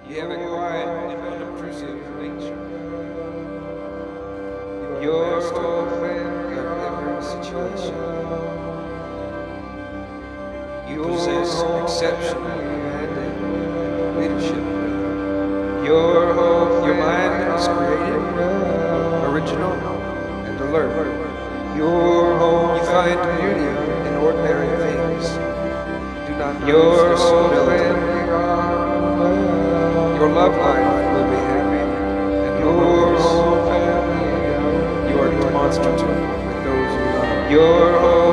You have a quiet and unobtrusive nature. You are master of every situation. You possess exceptional commanding leadership. Your mind is creative, original, and alert. You find beauty in ordinary things. Do not your stability. Your love life will be happy, and you are demonstrative with those you love.